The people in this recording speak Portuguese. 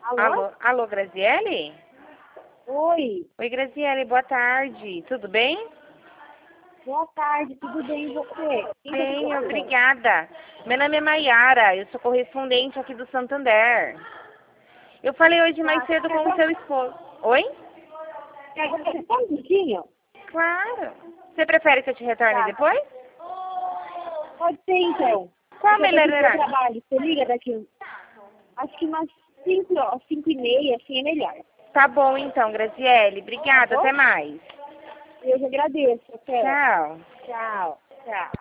Alô? Alô, Graziele? Oi, Oi, Graziele, boa tarde. Tudo bem? boa tarde, tudo bem e você? Quem tá Bem, falando? obrigada. Meu nome é Maiara, eu sou correspondente aqui do Santander. Eu falei hoje mais Tá, cedo com o seu esposo. Oi? quer aguardar só um minutinho? Claro. Você prefere que eu te retorne Tá, depois? pode ser então. Qual o Porque eu tô melhor aqui no meu horário? trabalho, você liga daqui, acho que umas 5h30, assim é melhor. Tá bom então, Graziele. Tá Obrigada, bom? até mais. Eu te agradeço, até. Tchau. Tchau, tchau.